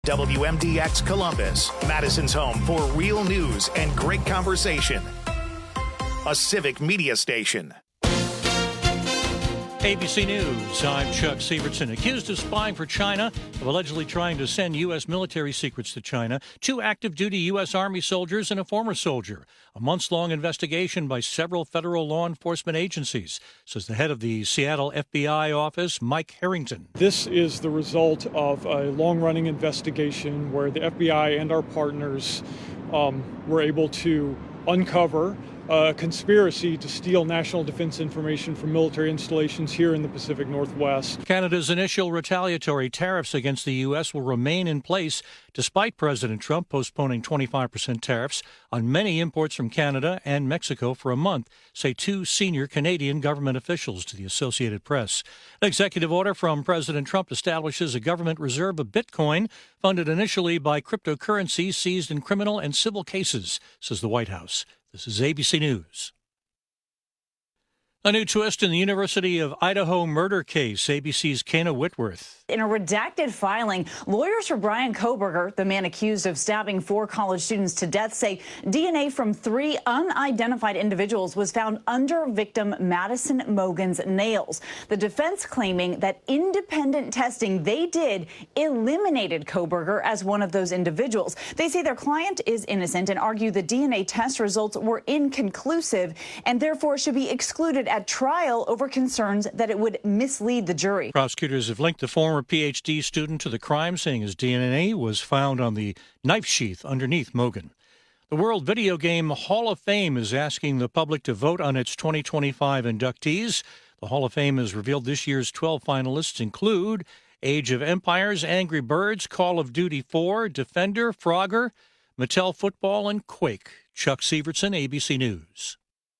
WMDX Columbus, Madison's home for real news and great conversation. A civic media station. ABC News, I'm Chuck Severson. Accused of spying for China, of allegedly trying to send U.S. military secrets to China, 2 active-duty U.S. Army soldiers and a former soldier. A months-long investigation by several federal law enforcement agencies, says the head of the Seattle FBI office, Mike Harrington. This is the result of a long-running investigation where the FBI and our partners were able to uncover a conspiracy to steal national defense information from military installations here in the Pacific Northwest. Canada's initial retaliatory tariffs against the U.S. will remain in place despite President Trump postponing 25% tariffs on many imports from Canada and Mexico for a month, say 2 senior Canadian government officials to the Associated Press. An executive order from President Trump establishes a government reserve of Bitcoin funded initially by cryptocurrencies seized in criminal and civil cases, says the White House. This is ABC News. A new twist in the University of Idaho murder case, ABC's Kana Whitworth. In a redacted filing, lawyers for Bryan Kohberger, the man accused of stabbing 4 college students to death, say DNA from 3 unidentified individuals was found under victim Madison Mogen's nails. The defense claiming that independent testing they did eliminated Kohberger as one of those individuals. They say their client is innocent and argue the DNA test results were inconclusive and therefore should be excluded at trial over concerns that it would mislead the jury. Prosecutors have linked the former PhD student to the crime, saying his DNA was found on the knife sheath underneath Mogen. The World Video Game Hall of Fame is asking the public to vote on its 2025 inductees. The Hall of Fame has revealed this year's 12 finalists include Age of Empires, Angry Birds, Call of Duty 4, Defender, Frogger, Mattel Football, and Quake. Chuck Severson, ABC News.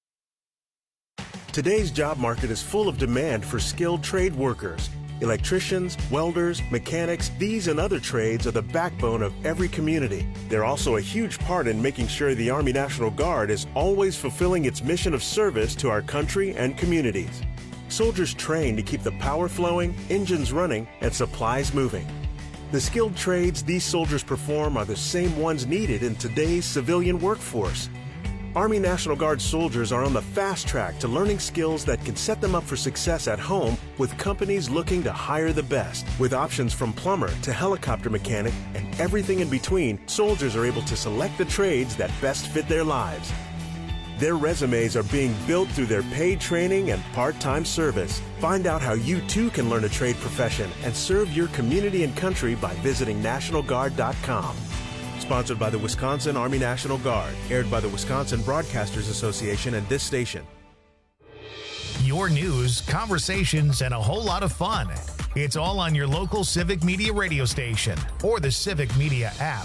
Today's job market is full of demand for skilled trade workers. Electricians, welders, mechanics, these and other trades are the backbone of every community. They're also a huge part in making sure the Army National Guard is always fulfilling its mission of service to our country and communities. Soldiers train to keep the power flowing, engines running, and supplies moving. The skilled trades these soldiers perform are the same ones needed in today's civilian workforce. Army National Guard soldiers are on the fast track to learning skills that can set them up for success at home with companies looking to hire the best. With options from plumber to helicopter mechanic and everything in between, soldiers are able to select the trades that best fit their lives. Their resumes are being built through their paid training and part-time service. Find out how you too can learn a trade profession and serve your community and country by visiting NationalGuard.com. Sponsored by the Wisconsin Army National Guard. Aired by the Wisconsin Broadcasters Association and this station. Your news, conversations, and a whole lot of fun. It's all on your local Civic Media radio station or the Civic Media app.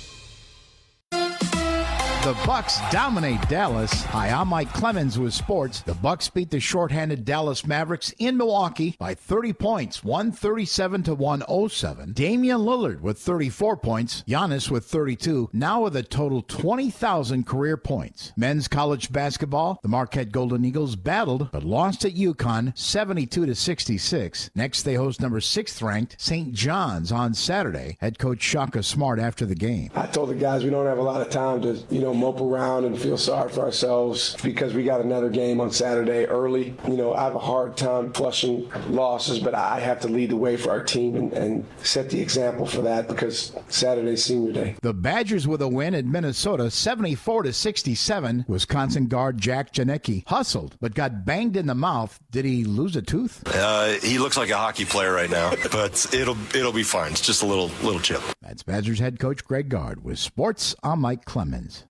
The Bucks dominate Dallas. Hi, I'm Mike Clemens with sports. The Bucks beat the shorthanded Dallas Mavericks in Milwaukee by 30 points, 137-107. Damian Lillard with 34 points, Giannis with 32, now with a total 20,000 career points. Men's college basketball, the Marquette Golden Eagles battled but lost at UConn 72-66. Next, they host number 6th ranked St. John's on Saturday. Head coach Shaka Smart after the game. I told the guys we don't have a lot of time to, mope around and feel sorry for ourselves because we got another game on Saturday early. I have a hard time flushing losses, but I have to lead the way for our team and set the example for that because Saturday's senior day. The Badgers with a win in Minnesota, 74-67. Wisconsin guard Jack Janicki hustled but got banged in the mouth. Did he lose a tooth? He looks like a hockey player right now, but it'll be fine. It's just a little chip. That's Badgers head coach Greg Gard with sports. I'm Mike Clemens.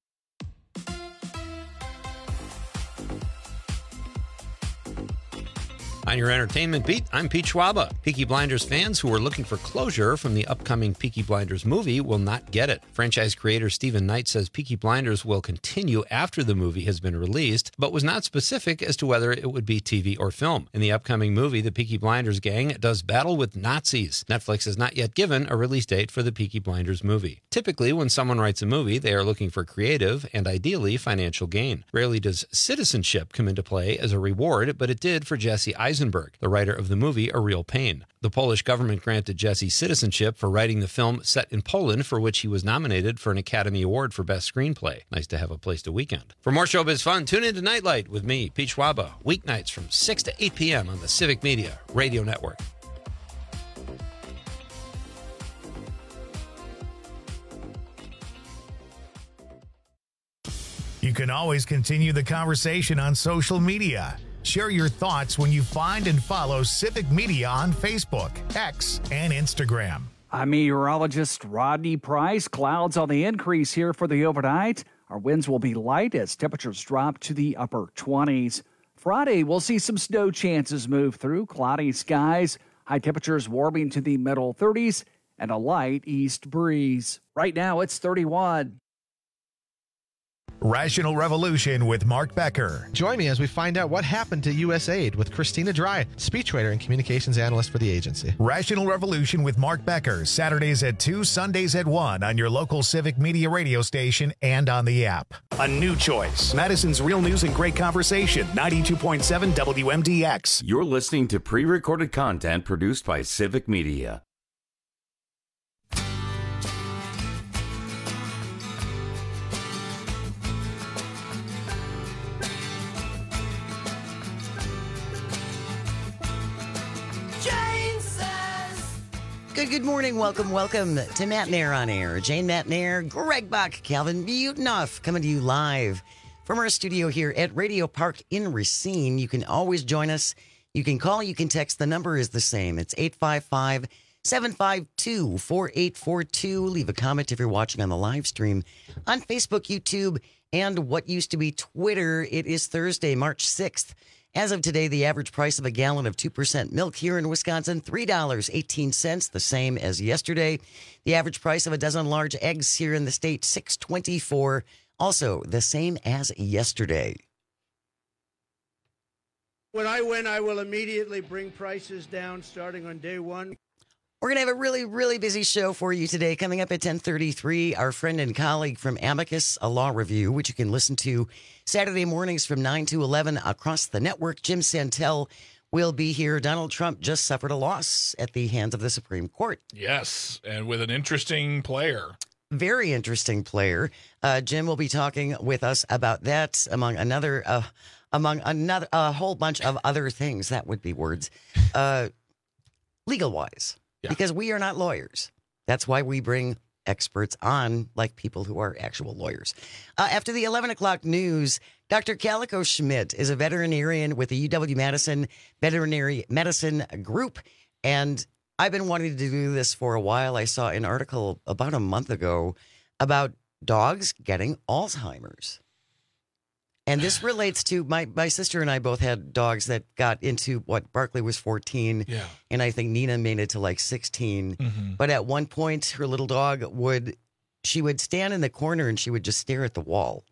On your entertainment beat, I'm Pete Schwaba. Peaky Blinders fans who are looking for closure from the upcoming Peaky Blinders movie will not get it. Franchise creator Stephen Knight says Peaky Blinders will continue after the movie has been released, but was not specific as to whether it would be TV or film. In the upcoming movie, the Peaky Blinders gang does battle with Nazis. Netflix has not yet given a release date for the Peaky Blinders movie. Typically, when someone writes a movie, they are looking for creative and ideally financial gain. Rarely does citizenship come into play as a reward, but it did for Jesse Eisenberg Rosenberg, the writer of the movie A Real Pain. The Polish government granted Jesse citizenship for writing the film set in Poland, for which he was nominated for an Academy Award for Best Screenplay. Nice to have a place to weekend. For more showbiz fun, tune in to Nightlight with me, Pete Schwaba, weeknights from 6 to 8 p.m. on the Civic Media Radio Network. You can always continue the conversation on social media. Share your thoughts when you find and follow Civic Media on Facebook, X, and Instagram. I'm meteorologist Rodney Price. Clouds on the increase here for the overnight. Our winds will be light as temperatures drop to the upper 20s. Friday, we'll see some snow chances move through. Cloudy skies, high temperatures warming to the middle 30s, and a light east breeze. Right now, it's 31. Rational Revolution with Mark Becker. Join me as we find out what happened to USAID with Christina Dry, speechwriter and communications analyst for the agency. Rational Revolution with Mark Becker, Saturdays at 2, Sundays at 1 on your local Civic Media radio station and on the app. A new choice. Madison's Real News and Great Conversation, 92.7 WMDX. You're listening to pre-recorded content produced by Civic Media. Good morning. Welcome to Matt Nair on Air. Jane Matt Nair, Greg Bach, Calvin Butenoff coming to you live from our studio here at Radio Park in Racine. You can always join us. You can call, you can text. The number is the same. It's 855-752-4842. Leave a comment if you're watching on the live stream on Facebook, YouTube, and what used to be Twitter. It is Thursday, March 6th. As of today, the average price of a gallon of 2% milk here in Wisconsin, $3.18, the same as yesterday. The average price of a dozen large eggs here in the state, $6.24, also the same as yesterday. When I win, I will immediately bring prices down starting on day one. We're going to have a really, really busy show for you today. Coming up at 10:33, our friend and colleague from Amicus, a law review, which you can listen to Saturday mornings from 9 to 11 across the network. Jim Santel will be here. Donald Trump just suffered a loss at the hands of the Supreme Court. Yes, and with an interesting player. Very interesting player. Jim will be talking with us about that, among a whole bunch of other things. That would be words. Legal-wise. Yeah. Because we are not lawyers. That's why we bring experts on, like people who are actual lawyers. After the 11 o'clock news, Dr. Calico Schmidt is a veterinarian with the UW-Madison Veterinary Medicine Group. And I've been wanting to do this for a while. I saw an article about a month ago about dogs getting Alzheimer's. And this relates to my sister and I both had dogs that got into what Barkley was 14. Yeah. And I think Nina made it to like 16. Mm-hmm. But at one point, her little dog would stand in the corner and she would just stare at the wall.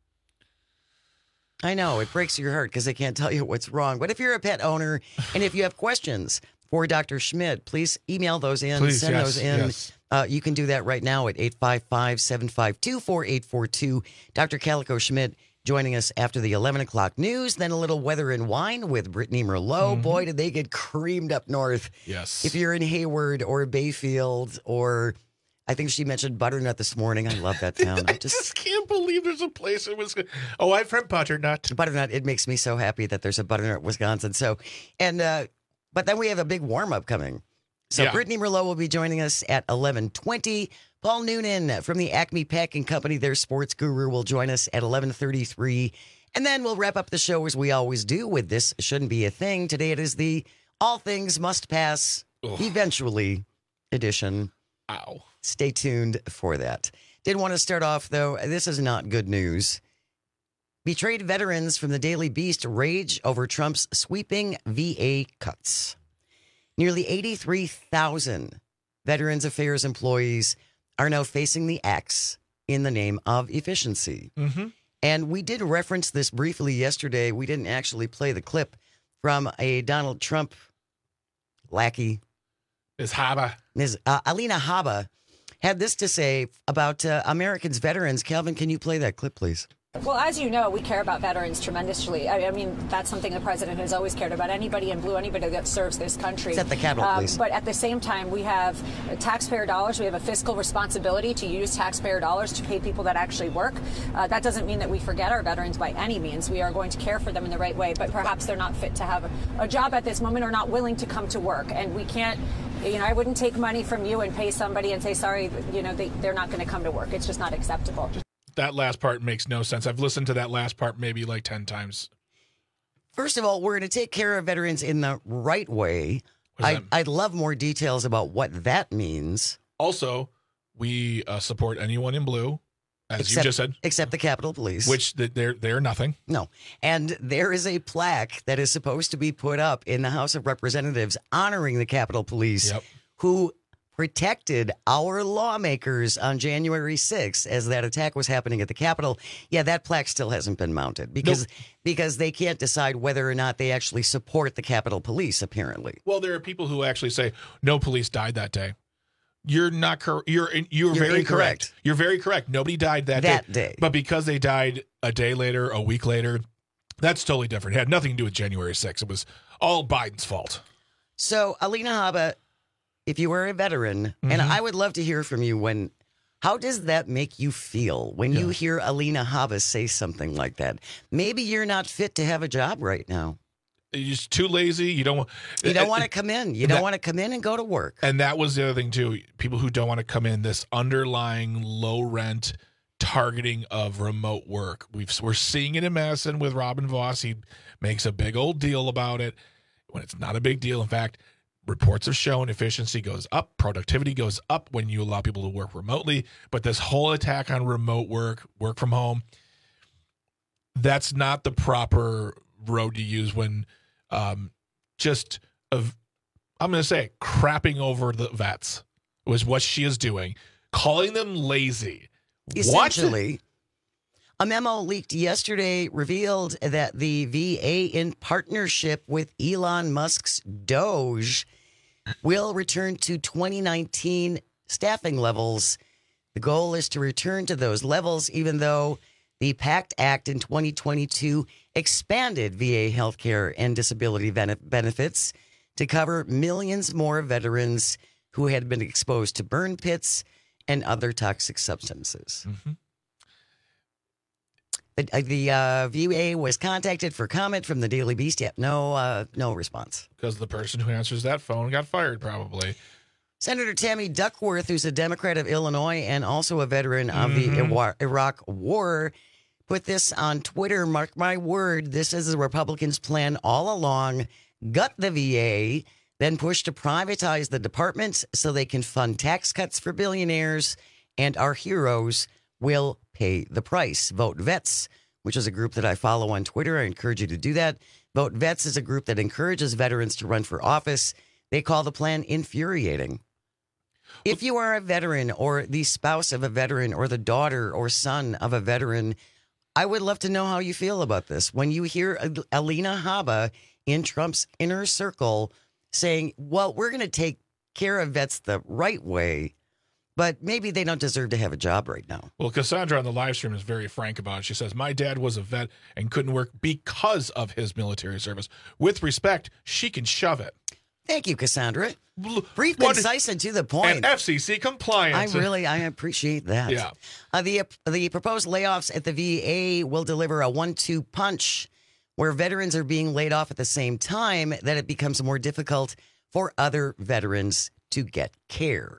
I know, it breaks your heart because they can't tell you what's wrong. But if you're a pet owner and if you have questions for Dr. Schmidt, please email those in, send those in. Yes. You can do that right now at 855-752-4842. Dr. Calico Schmidt joining us after the 11 o'clock news, then a little weather and wine with Brittany Merlot. Mm-hmm. Boy, did they get creamed up north. Yes. If you're in Hayward or Bayfield or I think she mentioned Butternut this morning. I love that town. I just can't believe there's a place in Wisconsin. Oh, I'm from Butternut. Butternut. It makes me so happy that there's a Butternut, Wisconsin. So, but then we have a big warm-up coming. So yeah. Brittany Merlot will be joining us at 11:20. Paul Noonan from the Acme Packing Company, their sports guru, will join us at 11:33. And then we'll wrap up the show as we always do with This Shouldn't Be a Thing. Today it is the All Things Must Pass Eventually edition. Ow. Stay tuned for that. Did want to start off, though, this is not good news. Betrayed veterans from the Daily Beast rage over Trump's sweeping VA cuts. Nearly 83,000 Veterans Affairs employees are now facing the axe in the name of efficiency. Mm-hmm. And we did reference this briefly yesterday. We didn't actually play the clip from a Donald Trump lackey. Ms. Haba. Ms. Alina Haba had this to say about Americans' veterans. Calvin, can you play that clip, please? Well, as you know, we care about veterans tremendously. I mean, that's something the president has always cared about. Anybody in blue, anybody that serves this country. Except the Capitol Police. But at the same time, we have taxpayer dollars. We have a fiscal responsibility to use taxpayer dollars to pay people that actually work. That doesn't mean that we forget our veterans by any means. We are going to care for them in the right way, but perhaps they're not fit to have a job at this moment or not willing to come to work. And we can't, I wouldn't take money from you and pay somebody and say, sorry, they're not going to come to work. It's just not acceptable. That last part makes no sense. I've listened to that last part maybe like 10 times. First of all, we're going to take care of veterans in the right way. I'd love more details about what that means. Also, we support anyone in blue, as you just said. Except the Capitol Police. Which they're nothing. No. And there is a plaque that is supposed to be put up in the House of Representatives honoring the Capitol Police, who protected our lawmakers on January 6th as that attack was happening at the Capitol. Yeah, that plaque still hasn't been mounted because they can't decide whether or not they actually support the Capitol Police, apparently. Well, there are people who actually say no police died that day. You're not correct. You're very incorrect. You're very correct. Nobody died that day. But because they died a day later, a week later, that's totally different. It had nothing to do with January 6th. It was all Biden's fault. So, Alina Habba, if you were a veteran, and I would love to hear from you, how does that make you feel when you hear Alina Habba say something like that? Maybe you're not fit to have a job right now. You're just too lazy. You don't want to come in. You don't want to come in and go to work. And that was the other thing, too. People who don't want to come in, this underlying low rent targeting of remote work. We're seeing it in Madison with Robin Voss. He makes a big old deal about it when it's not a big deal. In fact, reports have shown efficiency goes up, productivity goes up when you allow people to work remotely. But this whole attack on remote work from home, that's not the proper road to use when I'm going to say crapping over the vets was what she is doing, calling them lazy. Essentially, a memo leaked yesterday revealed that the VA, in partnership with Elon Musk's Doge, will return to 2019 staffing levels. The goal is to return to those levels, even though the PACT Act in 2022 expanded VA healthcare and disability benefits to cover millions more veterans who had been exposed to burn pits and other toxic substances. The VA was contacted for comment from the Daily Beast. Yet no response. Because the person who answers that phone got fired, probably. Senator Tammy Duckworth, who's a Democrat of Illinois and also a veteran of the Iraq War, put this on Twitter. Mark my word, this is the Republicans' plan all along. Gut the VA, then push to privatize the department so they can fund tax cuts for billionaires, and our heroes will pay the price. Vote Vets, which is a group that I follow on Twitter. I encourage you to do that. Vote Vets is a group that encourages veterans to run for office. They call the plan infuriating. If you are a veteran or the spouse of a veteran or the daughter or son of a veteran, I would love to know how you feel about this. When you hear Alina Habba in Trump's inner circle saying, well, we're going to take care of vets the right way, but maybe they don't deserve to have a job right now. Well, Cassandra on the live stream is very frank about it. She says, my dad was a vet and couldn't work because of his military service. With respect, she can shove it. Thank you, Cassandra. Brief, concise, and to the point. And FCC compliant. I appreciate that. Yeah. The proposed layoffs at the VA will deliver a 1-2 punch where veterans are being laid off at the same time that it becomes more difficult for other veterans to get care.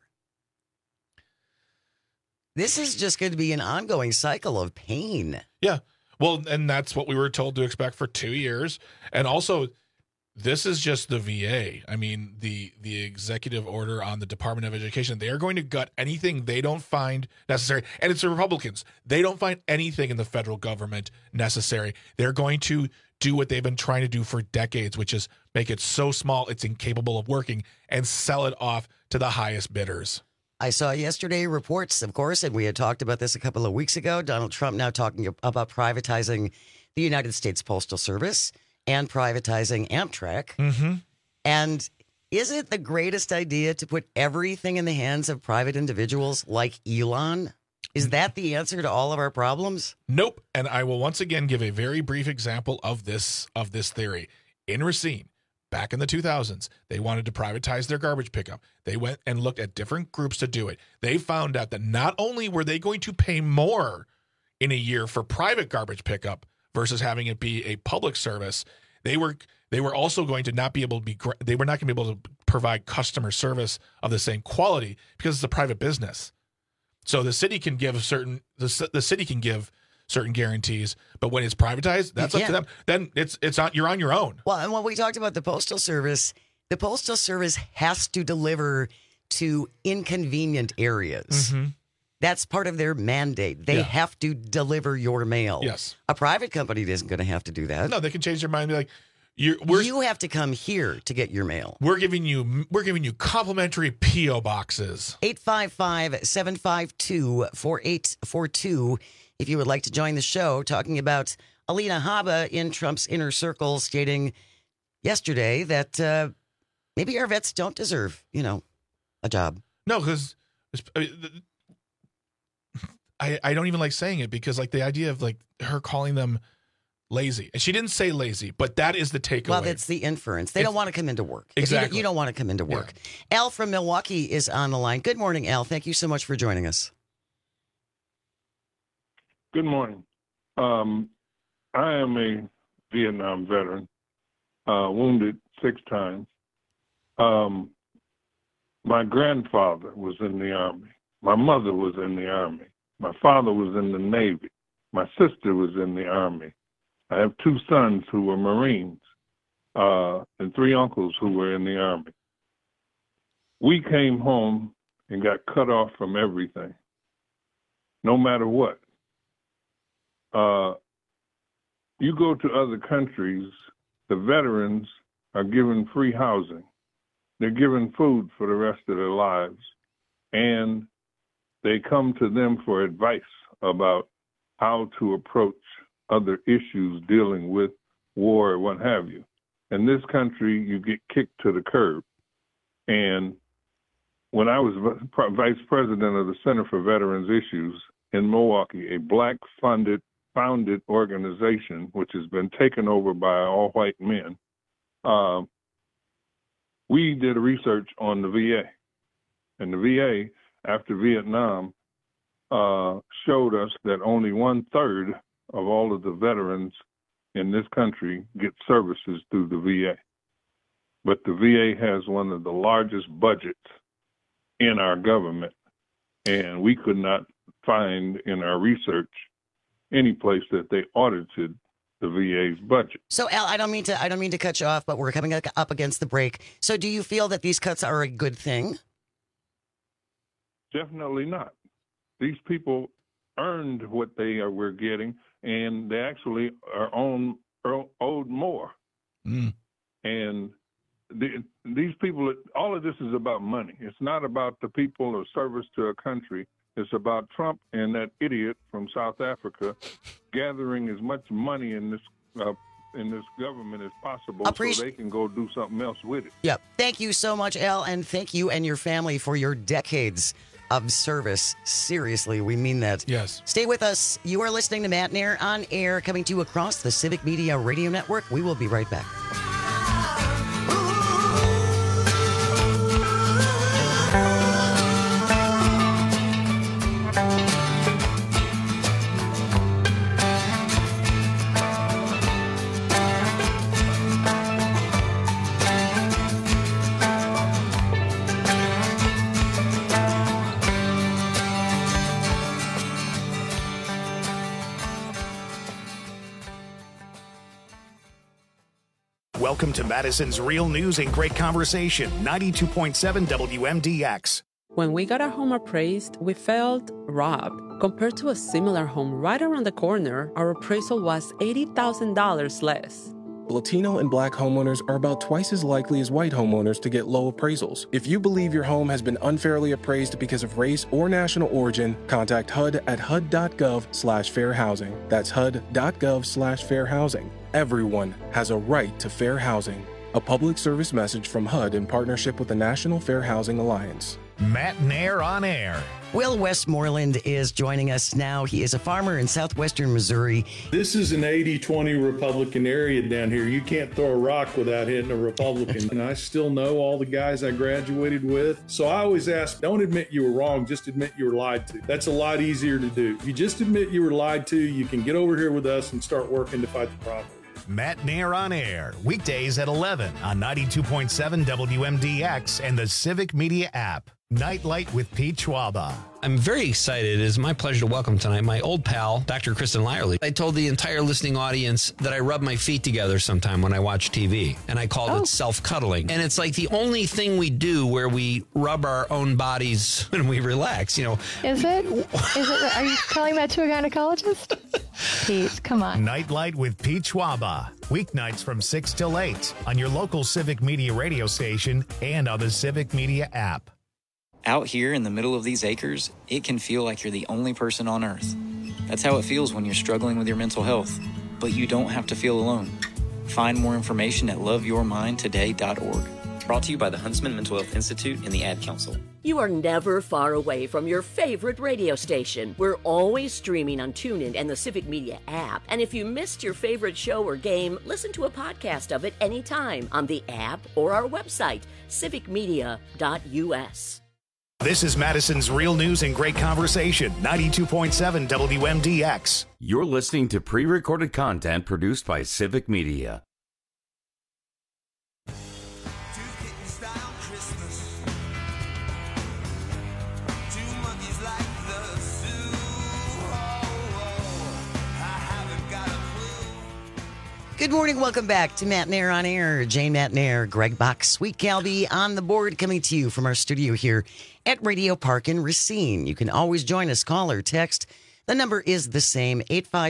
This is just going to be an ongoing cycle of pain. Yeah. Well, and that's what we were told to expect for 2 years. And also, this is just the VA. I mean, the executive order on the Department of Education, they are going to gut anything they don't find necessary. And it's the Republicans. They don't find anything in the federal government necessary. They're going to do what they've been trying to do for decades, which is make it so small it's incapable of working and sell it off to the highest bidders. I saw yesterday reports, of course, and we had talked about this a couple of weeks ago, Donald Trump now talking about privatizing the United States Postal Service and privatizing Amtrak. Mm-hmm. And is it the greatest idea to put everything in the hands of private individuals like Elon? Is that the answer to all of our problems? Nope. And I will once again give a very brief example of this theory. In Racine, back in the 2000s, they wanted to privatize their garbage pickup. They went and looked at different groups to do it. They found out that not only were they going to pay more in a year for private garbage pickup versus having it be a public service, they were also going to not be able to provide customer service of the same quality because it's a private business. So the city can give certain guarantees, but when it's privatized, that's up to them. Then you're on your own. Well, and when we talked about the Postal Service has to deliver to inconvenient areas. Mm-hmm. That's part of their mandate. They have to deliver your mail. Yes. A private company isn't going to have to do that. No, they can change their mind and be like, you have to come here to get your mail. We're giving you complimentary P.O. boxes. 855-752-4842. If you would like to join the show, talking about Alina Habba in Trump's inner circle, stating yesterday that maybe our vets don't deserve, a job. No, because I don't even like saying it because the idea of her calling them lazy. And she didn't say lazy, but that is the takeaway. Well, that's the inference. They don't want to come into work. Exactly. You don't want to come into work. Yeah. Al from Milwaukee is on the line. Good morning, Al. Thank you so much for joining us. Good morning. I am a Vietnam veteran, wounded 6 times. My grandfather was in the Army. My mother was in the Army. My father was in the Navy. My sister was in the Army. I have 2 sons who were Marines and 3 uncles who were in the Army. We came home and got cut off from everything, no matter what. You go to other countries, the veterans are given free housing. They're given food for the rest of their lives. And they come to them for advice about how to approach other issues dealing with war or what have you. In this country, you get kicked to the curb. And when I was vice president of the Center for Veterans Issues in Milwaukee, a Black-founded organization, which has been taken over by all white men, we did a research on the VA. And the VA, after Vietnam, showed us that only 1/3 of all of the veterans in this country get services through the VA. But the VA has one of the largest budgets in our government, and we could not find in our research any place that they audited the VA's budget. So, Al, I don't mean to cut you off, but we're coming up against the break. So, do you feel that these cuts are a good thing? Definitely not. These people earned what they were getting, and they actually are owed more. Mm. And these people, all of this is about money. It's not about the people or service to a country. It's about Trump and that idiot from South Africa gathering as much money in this government as possible so they can go do something else with it. Yep. Thank you so much, Al, and thank you and your family for your decades of service. Seriously, we mean that. Yes. Stay with us. You are listening to Matt Nair on air, coming to you across the Civic Media Radio Network. We will be right back. Welcome to Madison's Real News and Great Conversation, 92.7 WMDX. When we got our home appraised, we felt robbed. Compared to a similar home right around the corner, our appraisal was $80,000 less. Latino and Black homeowners are about twice as likely as white homeowners to get low appraisals. If you believe your home has been unfairly appraised because of race or national origin, contact HUD at HUD.gov/fair housing. That's HUD.gov/fair housing. Everyone has a right to fair housing. A public service message from HUD in partnership with the National Fair Housing Alliance. Matt Nair on air. Will Westmoreland is joining us now. He is a farmer in southwestern Missouri. This is an 80-20 Republican area down here. You can't throw a rock without hitting a Republican. And I still know all the guys I graduated with. So I always ask, don't admit you were wrong, just admit you were lied to. That's a lot easier to do. If you just admit you were lied to, you can get over here with us and start working to fight the problem. Matt Nair on air, weekdays at 11 on 92.7 WMDX and the Civic Media app. Nightlight with Pete Schwaba. I'm very excited. It is my pleasure to welcome tonight my old pal, Dr. Kristen Lyerly. I told the entire listening audience that I rub my feet together sometime when I watch TV, and I called it self-cuddling. And it's like the only thing we do where we rub our own bodies when we relax, you know. Is it? Are you telling that to a gynecologist? Pete, come on. Nightlight with Pete Schwaba. Weeknights from 6 till 8 on your local Civic Media radio station and on the Civic Media app. Out here in the middle of these acres, it can feel like you're the only person on Earth. That's how it feels when you're struggling with your mental health. But you don't have to feel alone. Find more information at loveyourmindtoday.org. Brought to you by the Huntsman Mental Health Institute and the Ad Council. You are never far away from your favorite radio station. We're always streaming on TuneIn and the Civic Media app. And if you missed your favorite show or game, listen to a podcast of it anytime on the app or our website, civicmedia.us. This is Madison's Real News and Great Conversation, 92.7 WMDX. You're listening to pre-recorded content produced by Civic Media. Good morning. Welcome back to Matt Nair on Air. Jane Matt Nair, Greg Bach, Sweet Calby on the board, coming to you from our studio here at Radio Park in Racine. You can always join us, call or text. The number is the same,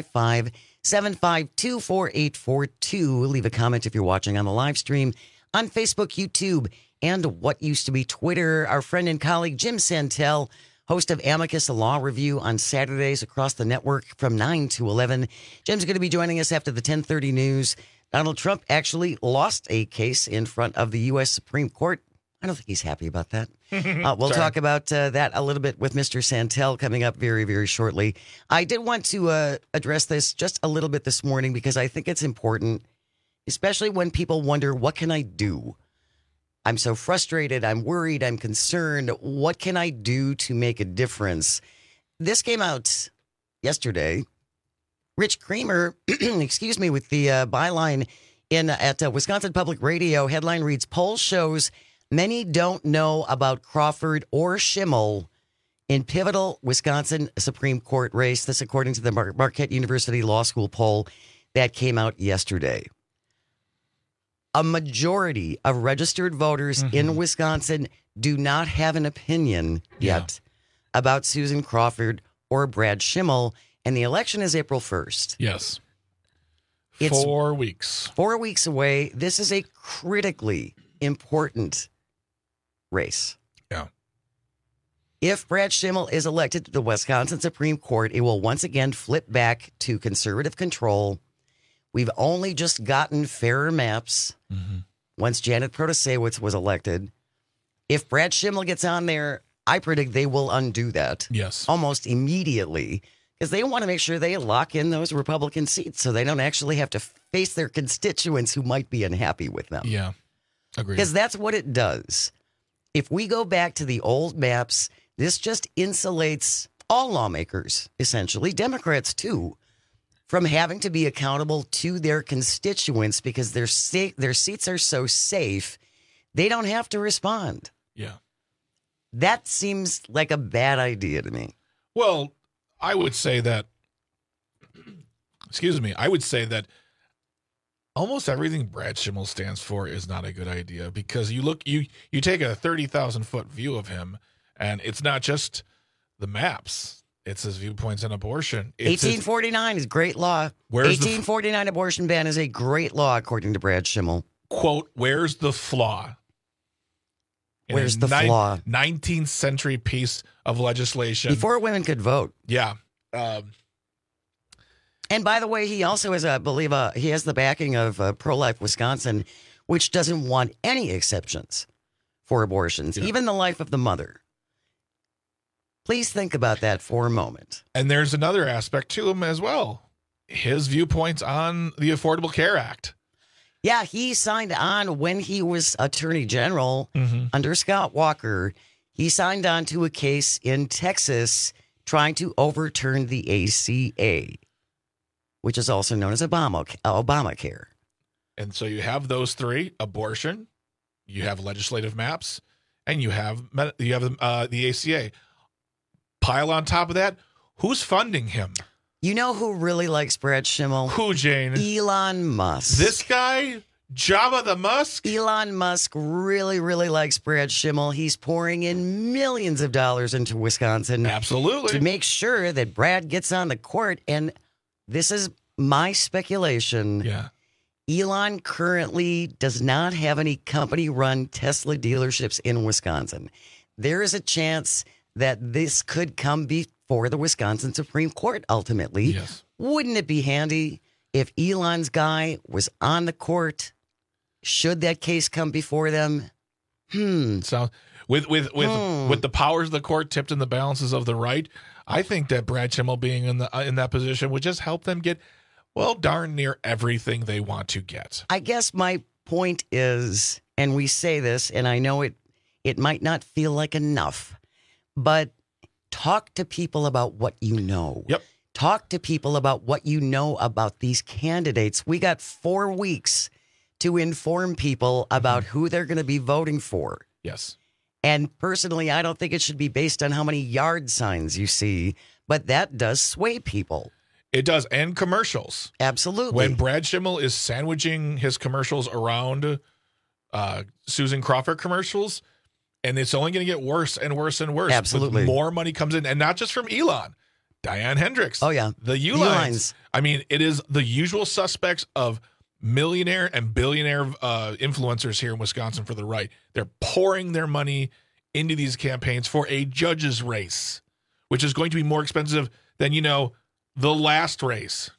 855-752-4842. Leave a comment if you're watching on the live stream on Facebook, YouTube, and what used to be Twitter. Our friend and colleague Jim Santel, host of Amicus, a law review on Saturdays across the network from 9 to 11. Jim's going to be joining us after the 10:30 news. Donald Trump actually lost a case in front of the U.S. Supreme Court. I don't think he's happy about that. We'll talk about that a little bit with Mr. Santel coming up very, very shortly. I did want to address this just a little bit this morning because I think it's important, especially when people wonder, what can I do? I'm so frustrated. I'm worried. I'm concerned. What can I do to make a difference? This came out yesterday. Rich Creamer, excuse me, with the byline at Wisconsin Public Radio. Headline reads, poll shows many don't know about Crawford or Schimmel in pivotal Wisconsin Supreme Court race. This according to the Marquette University Law School poll that came out yesterday. A majority of registered voters in Wisconsin do not have an opinion yet about Susan Crawford or Brad Schimmel, and the election is April 1st. Yes. It's 4 weeks. 4 weeks away. This is a critically important race. Yeah. If Brad Schimmel is elected to the Wisconsin Supreme Court, it will once again flip back to conservative control. We've only just gotten fairer maps once Janet Protasiewicz was elected. If Brad Schimmel gets on there, I predict they will undo that. Yes. Almost immediately, because they want to make sure they lock in those Republican seats so they don't actually have to face their constituents who might be unhappy with them. Yeah, agreed. Because that's what it does. If we go back to the old maps, this just insulates all lawmakers, essentially, Democrats too, from having to be accountable to their constituents because their seats are so safe, they don't have to respond. Yeah. That seems like a bad idea to me. Well, I would say that, I would say that almost everything Brad Schimmel stands for is not a good idea because you take a 30,000-foot view of him, and it's not just the maps. It's his viewpoints on abortion. 1849 is great law. 1849 abortion ban is a great law, according to Brad Schimmel. Quote, where's the flaw? Where's the flaw? 19th century piece of legislation. Before women could vote. Yeah. And by the way, he also has, I believe, he has the backing of Pro-Life Wisconsin, which doesn't want any exceptions for abortions, even the life of the mother. Please think about that for a moment. And there's another aspect to him as well. His viewpoints on the Affordable Care Act. Yeah, he signed on when he was Attorney General under Scott Walker. He signed on to a case in Texas trying to overturn the ACA, which is also known as Obamacare. And so you have those three: abortion, you have legislative maps, and you have the ACA. Pile on top of that, who's funding him? You know who really likes Brad Schimmel? Who, Jane? Elon Musk. This guy, Jabba the Musk? Elon Musk really, really likes Brad Schimmel. He's pouring in millions of dollars into Wisconsin. Absolutely. To make sure that Brad gets on the court. And this is my speculation. Yeah. Elon currently does not have any company-run Tesla dealerships in Wisconsin. There is a chance that this could come before the Wisconsin Supreme Court ultimately. Yes. Wouldn't it be handy if Elon's guy was on the court? Should that case come before them? So with the powers of the court tipped in the balances of the right, I think that Brad Schimmel being in that position would just help them get, well, darn near everything they want to get. I guess my point is, and we say this, and I know it might not feel like enough, but talk to people about what you know. Yep. Talk to people about what you know about these candidates. We got 4 weeks to inform people about who they're going to be voting for. Yes. And personally, I don't think it should be based on how many yard signs you see, but that does sway people. It does. And commercials. Absolutely. When Brad Schimmel is sandwiching his commercials around Susan Crawford commercials, and it's only going to get worse and worse and worse. Absolutely. More money comes in, and not just from Elon. Diane Hendricks. Oh, yeah. The Ulines. I mean, it is the usual suspects of millionaire and billionaire influencers here in Wisconsin for the right. They're pouring their money into these campaigns for a judge's race, which is going to be more expensive than, the last race.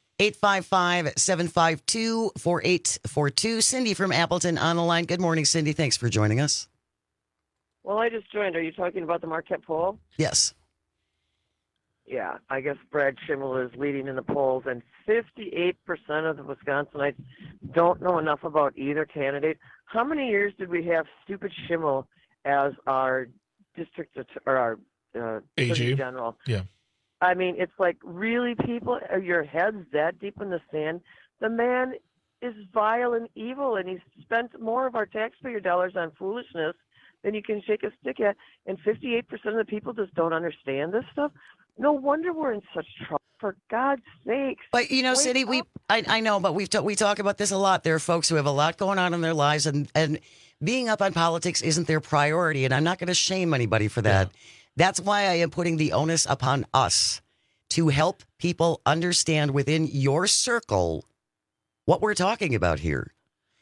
855-752-4842. Cindy from Appleton on the line. Good morning, Cindy. Thanks for joining us. Well, I just joined. Are you talking about the Marquette poll? Yes. Yeah, I guess Brad Schimmel is leading in the polls, and 58% of the Wisconsinites don't know enough about either candidate. How many years did we have stupid Schimmel as our district or our Attorney General? Yeah. I mean, it's like, really, people, are your heads that deep in the sand? The man is vile and evil, and he's spent more of our taxpayer dollars on foolishness than you can shake a stick at, and 58% of the people just don't understand this stuff. No wonder we're in such trouble, for God's sakes. But, Cindy, I know, but we talk about this a lot. There are folks who have a lot going on in their lives, and being up on politics isn't their priority, and I'm not going to shame anybody for that. Yeah. That's why I am putting the onus upon us to help people understand within your circle what we're talking about here.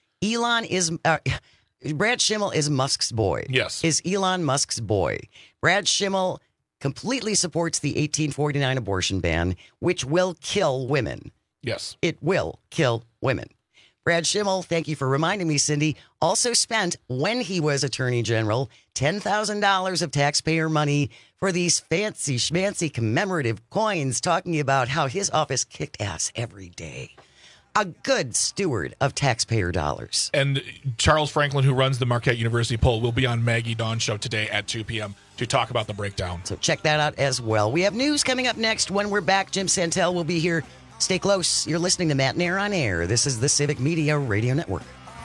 Brad Schimmel is Musk's boy. Yes. Is Elon Musk's boy. Brad Schimmel completely supports the 1849 abortion ban, which will kill women. Yes. It will kill women. Brad Schimmel, thank you for reminding me, Cindy, also spent, when he was Attorney General, $10,000 of taxpayer money for these fancy schmancy commemorative coins, talking about how his office kicked ass every day. A good steward of taxpayer dollars. And Charles Franklin, who runs the Marquette University poll, will be on Maggie Dawn Show today at 2 p.m. to talk about the breakdown. So check that out as well. We have news coming up next. When we're back, Jim Santel will be here. Stay close. You're listening to Matt and Air on Air. This is the Civic Media Radio Network.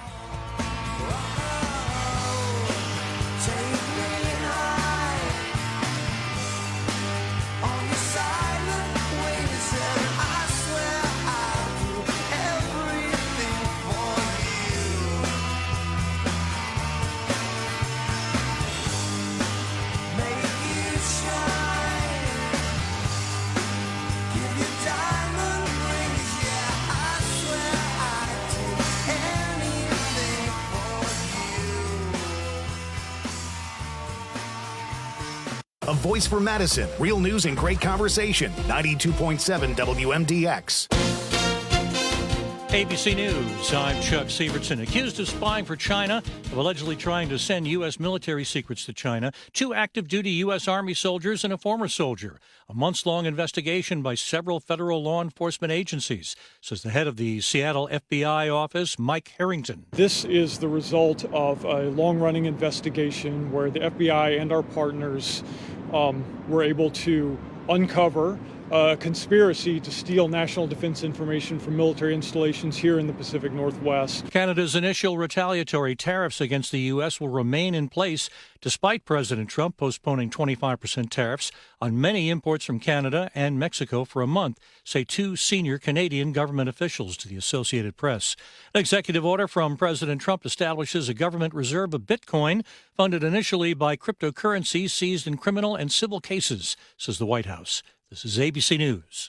A voice for Madison. Real news and great conversation. 92.7 WMDX. ABC News, I'm Chuck Sievertson. Accused of spying for China, of allegedly trying to send U.S. military secrets to China, 2 active-duty U.S. Army soldiers and a former soldier. A months-long investigation by several federal law enforcement agencies, says the head of the Seattle FBI office, Mike Harrington. This is the result of a long-running investigation where the FBI and our partners were able to uncover a conspiracy to steal national defense information from military installations here in the Pacific Northwest. Canada's initial retaliatory tariffs against the U.S. will remain in place despite President Trump postponing 25% tariffs on many imports from Canada and Mexico for a month, say 2 senior Canadian government officials to the Associated Press. An executive order from President Trump establishes a government reserve of Bitcoin funded initially by cryptocurrencies seized in criminal and civil cases, says the White House. This is ABC News.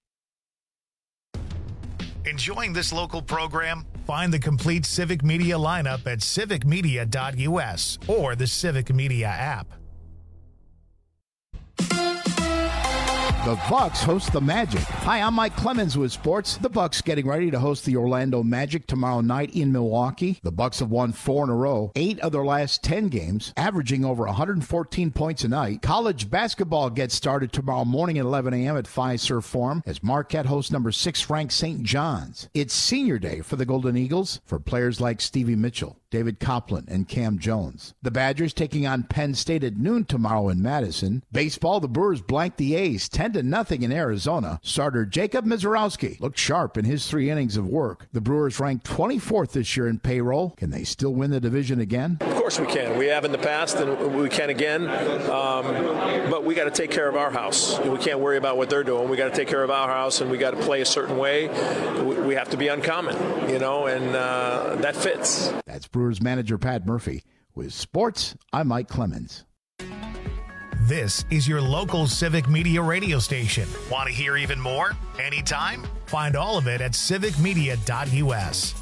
Enjoying this local program? Find the complete Civic Media lineup at civicmedia.us or the Civic Media app. The Bucks host the Magic. Hi, I'm Mike Clemens with sports. The Bucks getting ready to host the Orlando Magic tomorrow night in Milwaukee. The Bucks have won 4 in a row, 8 of their last 10 games, averaging over 114 points a night. College basketball gets started tomorrow morning at 11 a.m. at Fiserv Forum as Marquette hosts number 6 ranked St. John's. It's senior day for the Golden Eagles for players like Stevie Mitchell, David Copeland, and Cam Jones. The Badgers taking on Penn State at noon tomorrow in Madison. Baseball, the Brewers blanked the A's 10-0 in Arizona. Starter Jacob Mizorowski looked sharp in his 3 innings of work. The Brewers ranked 24th this year in payroll. Can they still win the division again? Of course we can. We have in the past, and we can again. But we got to take care of our house. We can't worry about what they're doing. We got to take care of our house, and we got to play a certain way. We have to be uncommon, and that fits. That's Brewers manager Pat Murphy. With sports, I'm Mike Clemens. This is your local Civic Media radio station. Want to hear even more? Anytime? Find all of it at civicmedia.us.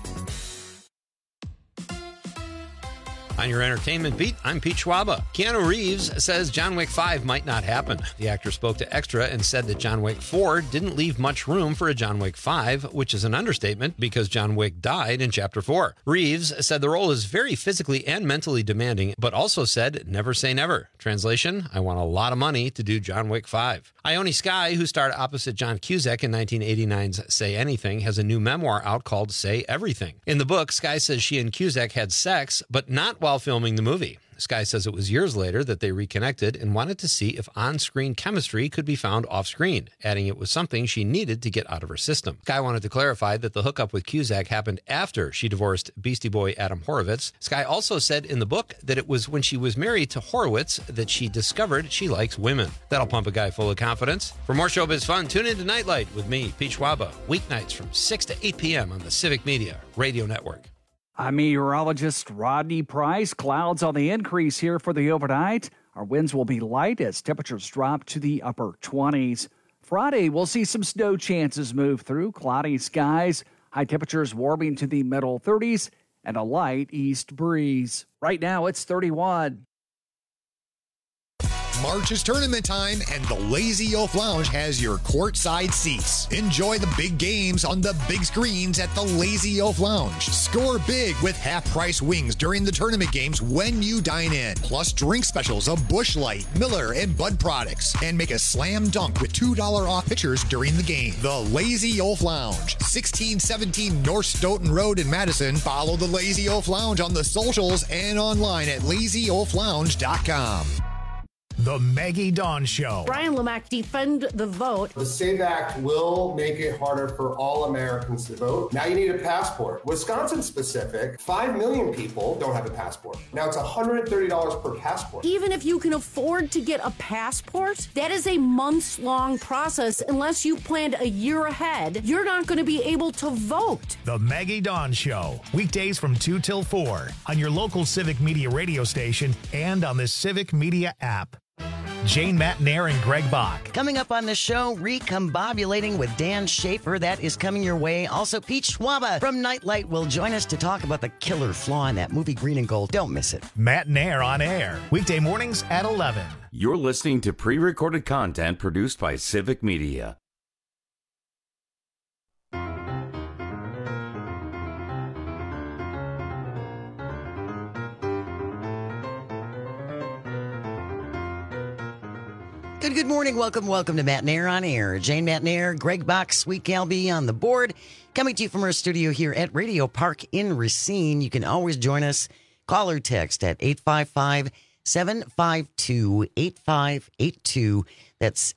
On your entertainment beat, I'm Pete Schwaba. Keanu Reeves says John Wick 5 might not happen. The actor spoke to Extra and said that John Wick 4 didn't leave much room for a John Wick 5, which is an understatement because John Wick died in Chapter 4. Reeves said the role is very physically and mentally demanding, but also said, never say never. Translation, I want a lot of money to do John Wick 5. Ione Skye, who starred opposite John Cusack in 1989's Say Anything, has a new memoir out called Say Everything. In the book, Skye says she and Cusack had sex, but not while filming the movie. Skye says it was years later that they reconnected and wanted to see if on-screen chemistry could be found off-screen, adding it was something she needed to get out of her system. Skye wanted to clarify that the hookup with Cusack happened after she divorced Beastie Boy Adam Horovitz. Skye also said in the book that it was when she was married to Horowitz that she discovered she likes women. That'll pump a guy full of confidence. For more showbiz fun, tune in to Nightlight with me, Pete Schwaba, weeknights from 6 to 8 p.m. on the Civic Media Radio Network. I'm meteorologist Rodney Price. Clouds on the increase here for the overnight. Our winds will be light as temperatures drop to the upper 20s. Friday, we'll see some snow chances move through. Cloudy skies, high temperatures warming to the middle 30s, and a light east breeze. Right now, it's 31. March is tournament time, and the Lazy Oaf Lounge has your courtside seats. Enjoy the big games on the big screens at the Lazy Oaf Lounge. Score big with half-price wings during the tournament games when you dine in. Plus drink specials of Busch Light, Miller, and Bud products. And make a slam dunk with $2 off pitchers during the game. The Lazy Oaf Lounge, 1617 North Stoughton Road in Madison. Follow the Lazy Oaf Lounge on the socials and online at lazyoaflounge.com. The Maggie Dawn Show. Brian Lamack, defend the vote. The SAVE Act will make it harder for all Americans to vote. Now you need a passport. Wisconsin specific, 5 million people don't have a passport. Now it's $130 per passport. Even if you can afford to get a passport, that is a months-long process. Unless you planned a year ahead, you're not going to be able to vote. The Maggie Dawn Show. Weekdays from 2 till 4 on your local Civic Media radio station and on the Civic Media app. Jane Matnair and Greg Bach. Coming up on the show, Recombobulating with Dan Schaefer. That is coming your way. Also, Pete Schwaba from Nightlight will join us to talk about the killer flaw in that movie Green and Gold. Don't miss it. Matnair on air. Weekday mornings at 11. You're listening to pre-recorded content produced by Civic Media. Good morning. Welcome to Matt Nair on Air. Jane Matt Nair, Greg Box, Sweet Gal B on the board. Coming to you from our studio here at Radio Park in Racine. You can always join us. Call or text at 855-752-8582. That's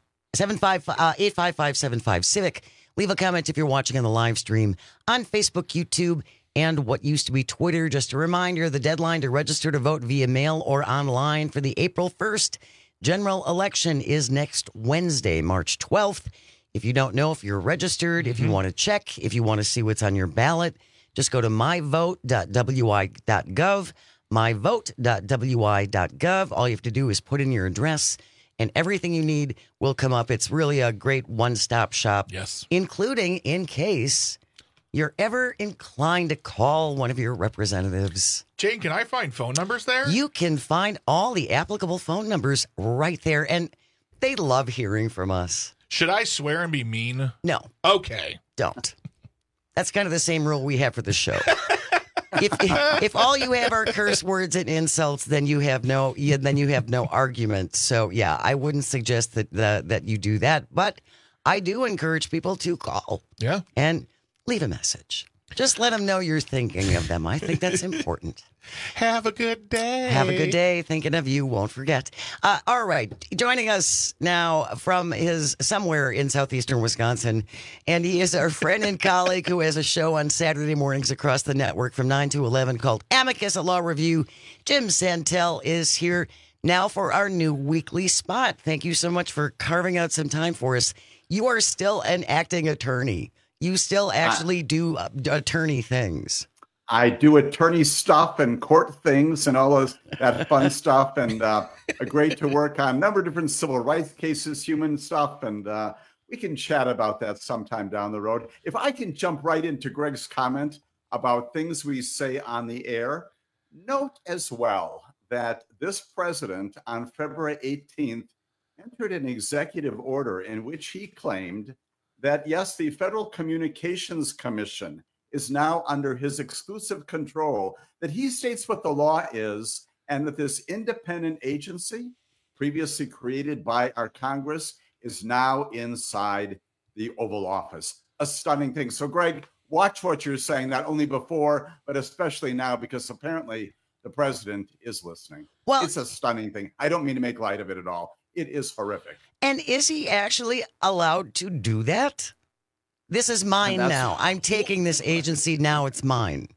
855-75-CIVIC. Leave a comment if you're watching on the live stream on Facebook, YouTube, and what used to be Twitter. Just a reminder, the deadline to register to vote via mail or online for the April 1st general election is next Wednesday, March 12th. If you don't know if you're registered, if you want to check, if you want to see what's on your ballot, just go to myvote.wi.gov, myvote.wi.gov. All you have to do is put in your address, and everything you need will come up. It's really a great one-stop shop, yes, including in case you're ever inclined to call one of your representatives. Jane, can I find phone numbers there? You can find all the applicable phone numbers right there, and they love hearing from us. Should I swear and be mean? No. Okay. Don't. That's kind of the same rule we have for the show. If all you have are curse words and insults, then you have no argument. So yeah, I wouldn't suggest that you do that, but I do encourage people to call. Yeah. And leave a message. Just let them know you're thinking of them. I think that's important. Have a good day. Have a good day. Thinking of you. Won't forget. All right. Joining us now from his somewhere in southeastern Wisconsin, and he is our friend and colleague who has a show on Saturday mornings across the network from 9 to 11 called Amicus, a Law Review. Jim Santel is here now for our new weekly spot. Thank you so much for carving out some time for us. You are still an acting attorney. You still actually do attorney things. I do attorney stuff and court things and all that fun stuff, and great to work on a number of different civil rights cases, human stuff, and we can chat about that sometime down the road. If I can jump right into Greg's comment about things we say on the air, note as well that this president on February 18th entered an executive order in which he claimed that, yes, the Federal Communications Commission is now under his exclusive control, that he states what the law is, and that this independent agency, previously created by our Congress, is now inside the Oval Office. A stunning thing. So, Greg, watch what you're saying, not only before, but especially now, because apparently the president is listening. Well, it's a stunning thing. I don't mean to make light of it at all. It is horrific. And is he actually allowed to do that? This is mine now. I'm taking this agency now. It's mine.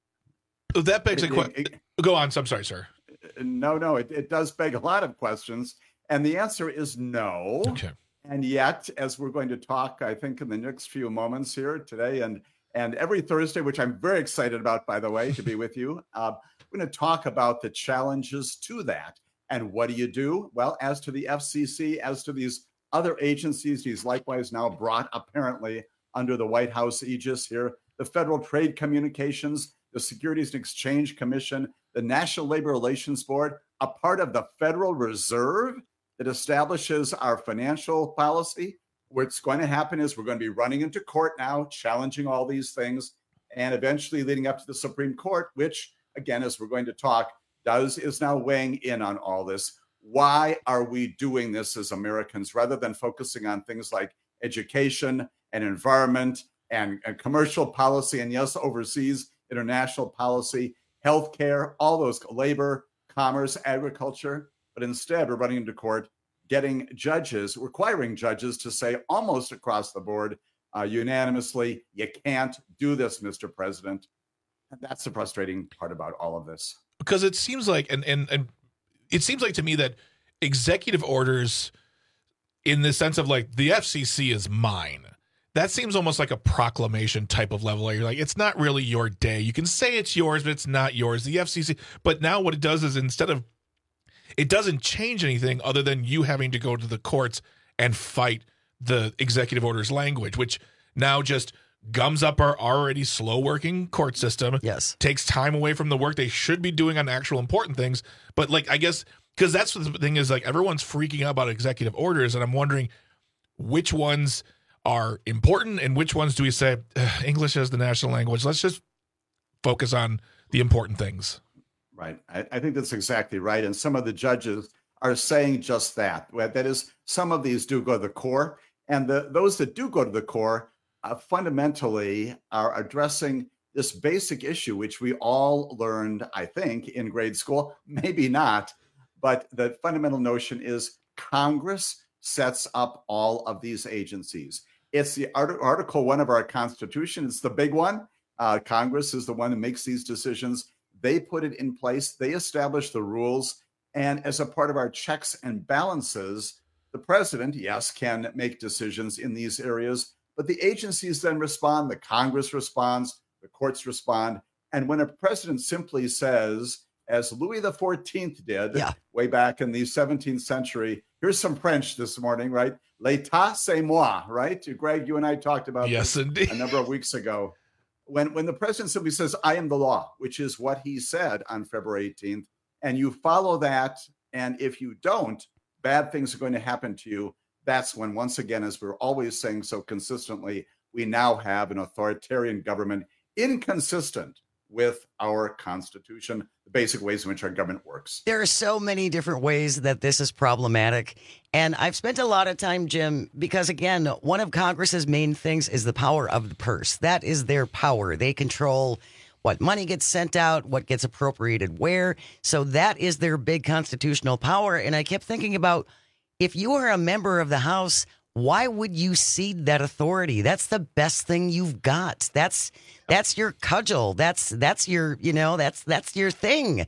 That begs a question. Go on. I'm sorry, sir. No. It does beg a lot of questions. And the answer is no. Okay. And yet, as we're going to talk, I think, in the next few moments here today and every Thursday, which I'm very excited about, by the way, to be with you, we're going to talk about the challenges to that. And what do you do? Well, as to the FCC, as to these other agencies, he's likewise now brought apparently under the White House aegis here, the Federal Trade Communications, the Securities and Exchange Commission, the National Labor Relations Board, a part of the Federal Reserve that establishes our financial policy. What's going to happen is we're going to be running into court now, challenging all these things, and eventually leading up to the Supreme Court, which, again, as we're going to talk, is now weighing in on all this. Why are we doing this as Americans rather than focusing on things like education and environment and commercial policy, and yes, overseas international policy, healthcare, all those, labor, commerce, agriculture? But instead, we're running into court, getting judges, requiring judges to say almost across the board, unanimously, you can't do this, Mr. President. And that's the frustrating part about all of this. Because it seems like, and it seems like to me that executive orders, in the sense of like the FCC is mine, that seems almost like a proclamation type of level. You're like, it's not really your day. You can say it's yours, but it's not yours. The FCC. But now what it does is it doesn't change anything other than you having to go to the courts and fight the executive order's language, which now just gums up our already slow working court system. Yes. Takes time away from the work they should be doing on actual important things. But like, I guess, because that's what the thing is, like, everyone's freaking out about executive orders. And I'm wondering which ones are important and which ones do we say English as the national language? Let's just focus on the important things. Right. I think that's exactly right. And some of the judges are saying just that. That is, some of these do go to the core, and those that do go to the core fundamentally are addressing this basic issue, which we all learned, I think, in grade school, maybe not, but the fundamental notion is Congress sets up all of these agencies. It's the Article 1 of our Constitution. It's the big one. Congress is the one who makes these decisions. They put it in place. They establish the rules. And as a part of our checks and balances, the president, yes, can make decisions in these areas, but the agencies then respond. The Congress responds. The courts respond. And when a president simply says, as Louis XIV did way back in the 17th century, here's some French this morning, right? L'état, c'est moi, right? Greg, you and I talked about this indeed. A number of weeks ago. When the president simply says, I am the law, which is what he said on February 18th, and you follow that, and if you don't, bad things are going to happen to you. That's when, once again, as we're always saying so consistently, we now have an authoritarian government inconsistent with our Constitution, the basic ways in which our government works. There are so many different ways that this is problematic. And I've spent a lot of time, Jim, because, again, one of Congress's main things is the power of the purse. That is their power. They control what money gets sent out, what gets appropriated where. So that is their big constitutional power. And I kept thinking about, if you are a member of the House, why would you cede that authority? That's the best thing you've got. That's your cudgel. That's your, that's your thing.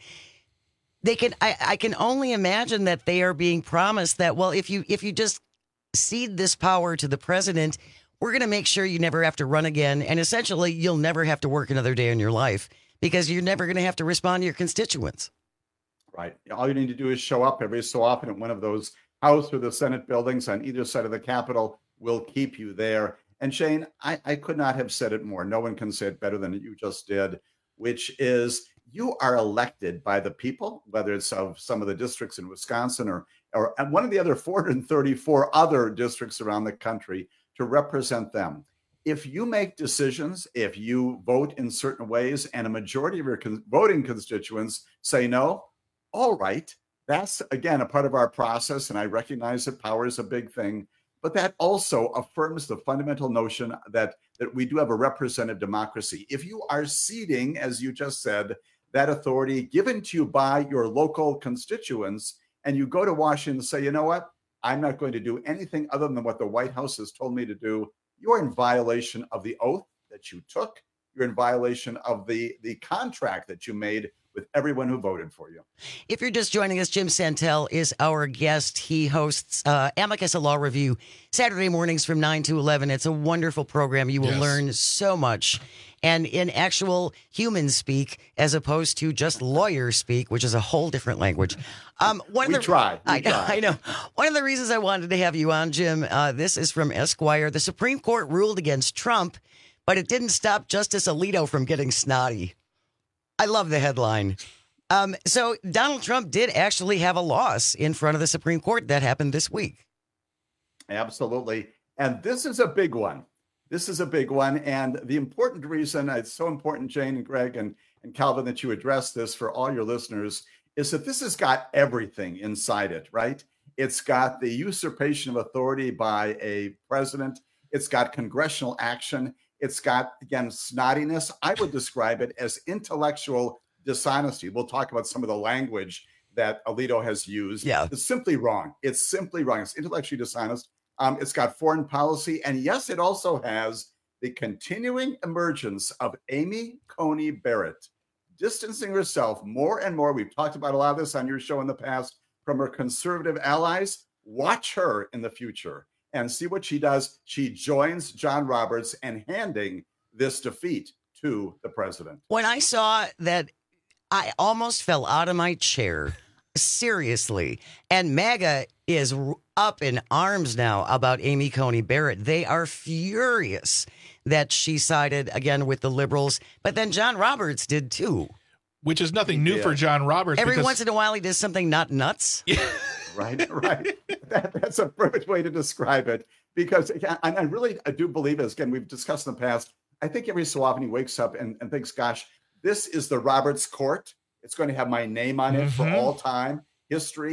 I can only imagine that they are being promised that, well, if you just cede this power to the president, we're going to make sure you never have to run again. And essentially, you'll never have to work another day in your life because you're never going to have to respond to your constituents. Right. All you need to do is show up every so often at one of those House or the Senate buildings on either side of the Capitol. Will keep you there. And Shane, I could not have said it more. No one can say it better than you just did, which is you are elected by the people, whether it's of some of the districts in Wisconsin or one of the other 434 other districts around the country, to represent them. If you make decisions, if you vote in certain ways and a majority of your voting constituents say no, all right. That's, again, a part of our process, and I recognize that power is a big thing, but that also affirms the fundamental notion that we do have a representative democracy. If you are ceding, as you just said, that authority given to you by your local constituents, and you go to Washington and say, you know what, I'm not going to do anything other than what the White House has told me to do, you're in violation of the oath that you took. You're in violation of the contract that you made with everyone who voted for you. If you're just joining us, Jim Santel is our guest. He hosts Amicus, a law review, Saturday mornings from 9 to 11. It's a wonderful program. You will learn so much. And in actual human speak, as opposed to just lawyer speak, which is a whole different language. We try. I know. One of the reasons I wanted to have you on, Jim, this is from Esquire. The Supreme Court ruled against Trump, but it didn't stop Justice Alito from getting snotty. I love the headline. So Donald Trump did actually have a loss in front of the Supreme Court. That happened this week. Absolutely. And this is a big one. This is a big one. And the important reason it's so important, Jane and Greg and Calvin, that you address this for all your listeners is that this has got everything inside it, right? It's got the usurpation of authority by a president. It's got congressional action. It's got, again, snottiness. I would describe it as intellectual dishonesty. We'll talk about some of the language that Alito has used. Yeah. It's simply wrong. It's simply wrong. It's intellectually dishonest. It's got foreign policy. And yes, it also has the continuing emergence of Amy Coney Barrett, distancing herself more and more. We've talked about a lot of this on your show in the past from her conservative allies. Watch her in the future and see what she does. She joins John Roberts and handing this defeat to the president. When I saw that, I almost fell out of my chair. Seriously. And MAGA is up in arms now about Amy Coney Barrett. They are furious that she sided again with the liberals. But then John Roberts did too. Which is nothing new for John Roberts. Every once in a while he does something not nuts. Right. That's a perfect way to describe it. Because, and I do believe this. Again, we've discussed in the past. I think every so often he wakes up and thinks, gosh, this is the Roberts court. It's going to have my name on it for all time, history.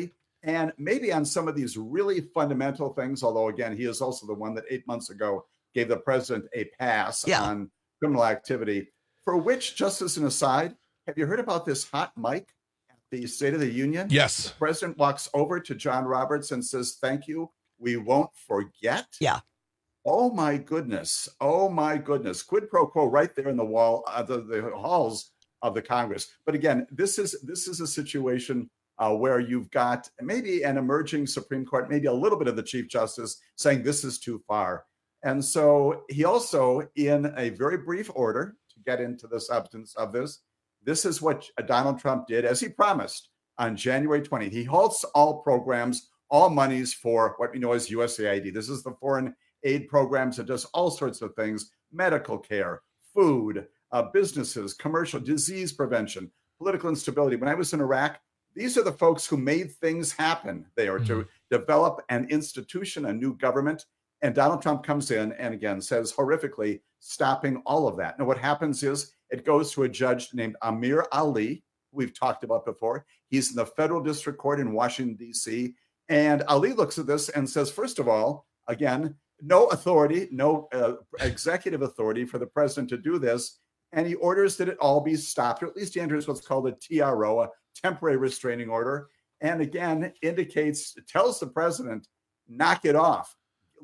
And maybe on some of these really fundamental things, although, again, he is also the one that 8 months ago gave the president a pass on criminal activity, for which, just as an aside, have you heard about this hot mic at the State of the Union? Yes. The president walks over to John Roberts and says, "Thank you. We won't forget." Yeah. Oh, my goodness. Oh, my goodness. Quid pro quo right there in the wall, the halls of the Congress. But again, this is a situation where you've got maybe an emerging Supreme Court, maybe a little bit of the Chief Justice saying this is too far. And so he also, in a very brief order to get into the substance of this is what Donald Trump did, as he promised, on January 20th. He halts all programs, all monies for what we know as USAID. This is the foreign aid programs that does all sorts of things: medical care, food, businesses, commercial, disease prevention, political instability. When I was in Iraq, these are the folks who made things happen there to develop an institution, a new government. And Donald Trump comes in and, again, says horrifically stopping all of that. Now, what happens is it goes to a judge named Amir Ali, who we've talked about before. He's in the federal district court in Washington, D.C. And Ali looks at this and says, first of all, again, no authority, no executive authority for the president to do this. And he orders that it all be stopped, or at least he enters what's called a TRO, a temporary restraining order. And again, tells the president, knock it off.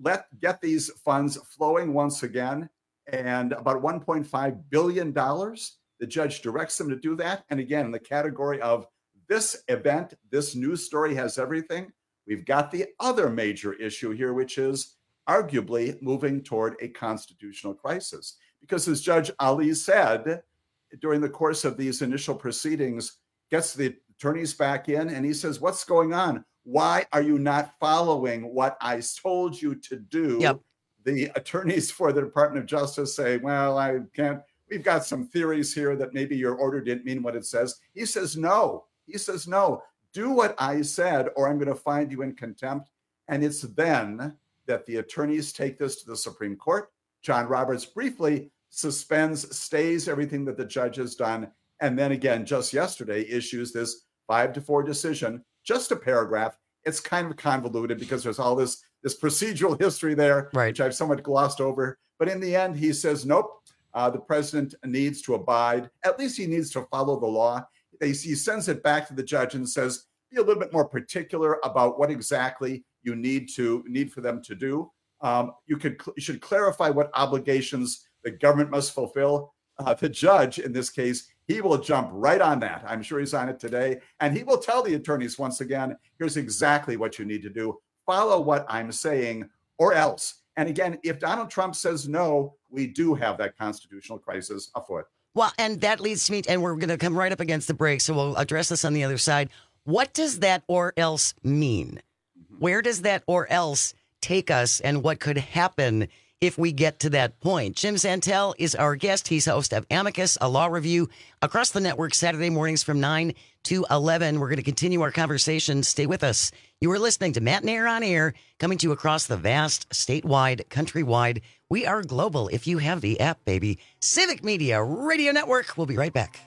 Get these funds flowing once again. And about $1.5 billion, the judge directs them to do that. And again, in the category of this event, this news story has everything, we've got the other major issue here, which is arguably moving toward a constitutional crisis. Because as Judge Ali said, during the course of these initial proceedings, gets the attorneys back in and he says, what's going on? Why are you not following what I told you to do? Yep. The attorneys for the Department of Justice say, well, I can't. We've got some theories here that maybe your order didn't mean what it says. He says, no. Do what I said, or I'm going to find you in contempt. And it's then that the attorneys take this to the Supreme Court. John Roberts briefly stays everything that the judge has done. And then again, just yesterday, issues this 5-4 decision, just a paragraph. It's kind of convoluted because there's all this procedural history there, which I've somewhat glossed over. But in the end, he says, nope, the president needs to abide. At least he needs to follow the law. He sends it back to the judge and says, be a little bit more particular about what exactly you need for them to do. You should clarify what obligations the government must fulfill. The judge, in this case, he will jump right on that. I'm sure he's on it today. And he will tell the attorneys once again, here's exactly what you need to do. Follow what I'm saying or else. And again, if Donald Trump says no, we do have that constitutional crisis afoot. Well, and that leads to me, and we're going to come right up against the break, so we'll address this on the other side. What does that or else mean? Where does that or else take us, and what could happen if we get to that point? Jim Santel is our guest. He's host of Amicus, a law review across the network, Saturday mornings from 9 to 11. We're going to continue our conversation. Stay with us. You are listening to Matt and Air on Air, coming to you across the vast, statewide, countrywide. We are global if you have the app, baby. Civic Media Radio Network. We'll be right back.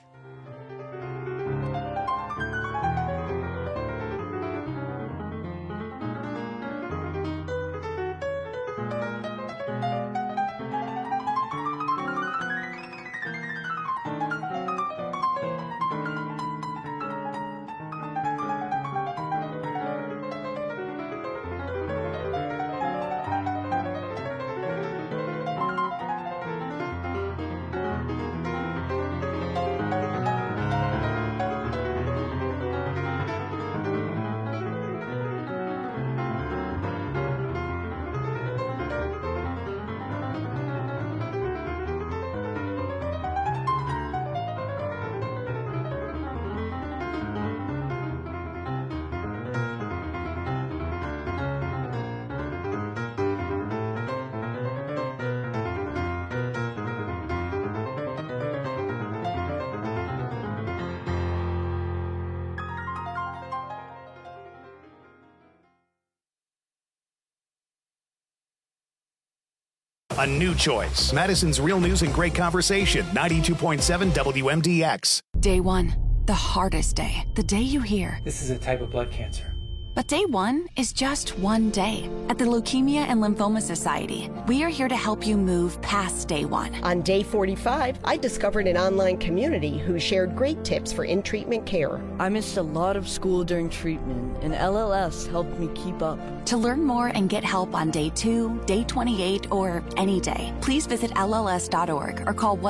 A new choice. Madison's Real News and Great Conversation. 92.7 WMDX. Day one, the hardest day. The day you hear, this is a type of blood cancer. But day one is just one day. At the Leukemia and Lymphoma Society, we are here to help you move past day one. On day 45, I discovered an online community who shared great tips for in-treatment care. I missed a lot of school during treatment, and LLS helped me keep up. To learn more and get help on day 2, day 28, or any day, please visit LLS.org or call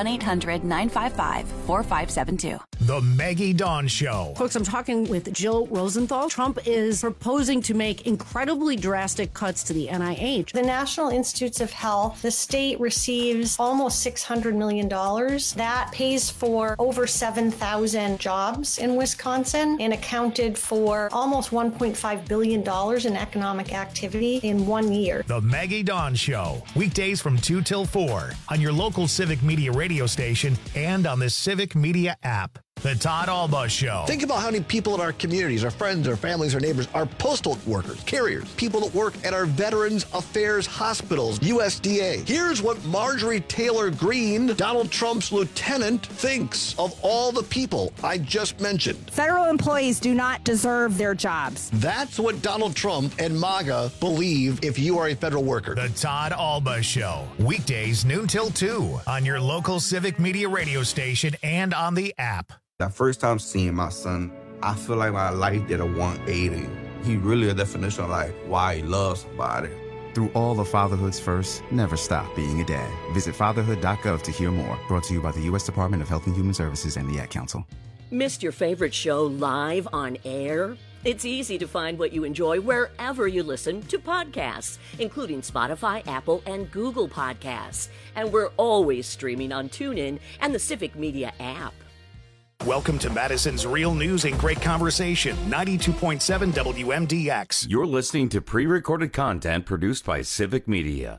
1-800-955-4572. The Maggie Dawn Show. Folks, I'm talking with Jill Rosenthal. Trump is proposing to make incredibly drastic cuts to the NIH. The National Institutes of Health, the state receives almost $600 million. That pays for over 7,000 jobs in Wisconsin and accounted for almost $1.5 billion in economic activity in 1 year. The Maggie Dawn Show. Weekdays from 2 till 4 on your local Civic Media radio station and on the Civic Media app. The Todd Alba Show. Think about how many people in our communities, our friends, our families, our neighbors, our postal workers, carriers, people that work at our Veterans Affairs hospitals, USDA. Here's what Marjorie Taylor Greene, Donald Trump's lieutenant, thinks of all the people I just mentioned. Federal employees do not deserve their jobs. That's what Donald Trump and MAGA believe if you are a federal worker. The Todd Alba Show. Weekdays noon till 2 on your local Civic Media radio station and on the app. That first time seeing my son, I feel like my life did a 180. He really a definition of like why he loves somebody. Through all of fatherhood's first, never stop being a dad. Visit fatherhood.gov to hear more. Brought to you by the U.S. Department of Health and Human Services and the Ad Council. Missed your favorite show live on air? It's easy to find what you enjoy wherever you listen to podcasts, including Spotify, Apple, and Google Podcasts. And we're always streaming on TuneIn and the Civic Media app. Welcome to Madison's Real News and Great Conversation, 92.7 WMDX. You're listening to pre-recorded content produced by Civic Media.